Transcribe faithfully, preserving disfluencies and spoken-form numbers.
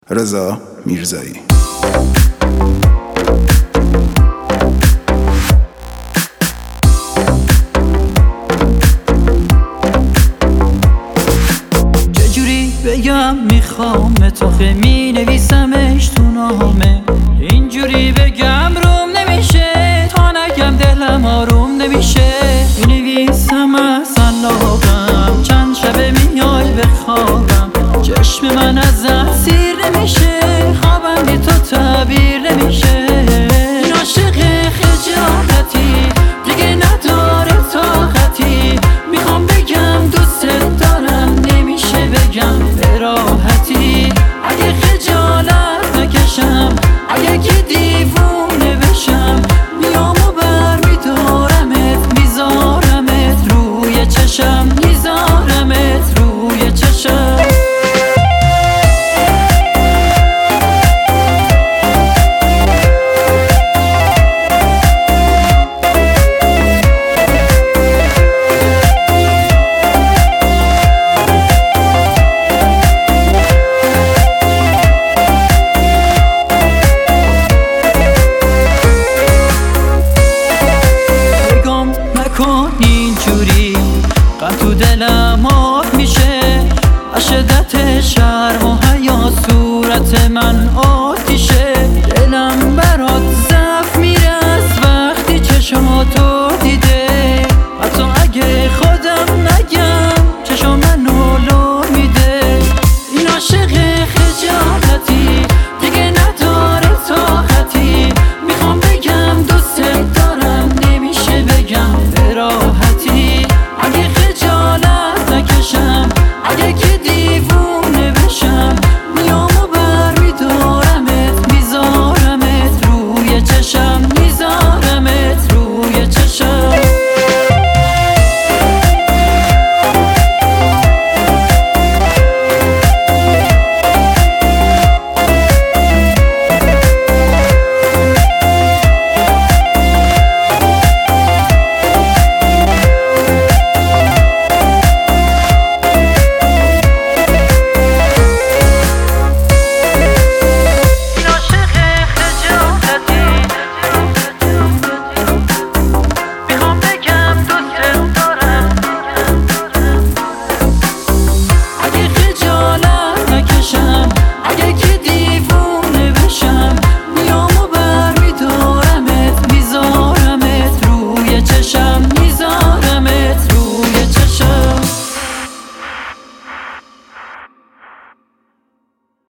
رضا میرزایی. چجوری بگم میخوام تو خیلی می نویسمش تو نامه، اینجوری بگم روم نمیشه تا نگم دلم آروم نمیشه. می نویسم از علاقم چند شبه میای بخوابم، چشم من ازت سیر نمیشه، خوابم بی تو تعبیر نمیشه. این عاشق خجالتی دیگه نداره طاقتی، میخوام بگم دوست دارم نمیشه بگم به راحتی. اگه خجالت نکشم، اگه که دیوونه بشم، میام و برمیدارمت میذارمت روی چشم، میذارمت روی چشم. اینجوری غم تو دلم آب میشه، از شدت شرم و حیا صورت من آتیشه. دلم برات ضعف میره از وقتی چشماتو دیده، حتی اگه خودم نگم چشم منو لو میده. این عاشق خجالتی دیگه نداره طاقتی، میخوام بگم دوست دارم نمیشه بگم به راحتی. اگه خجالت نکشم، اگه که دیوونه بشم، میام و برمیدارمت میذارمت روی چشم، میذارمت روی چشم. اگه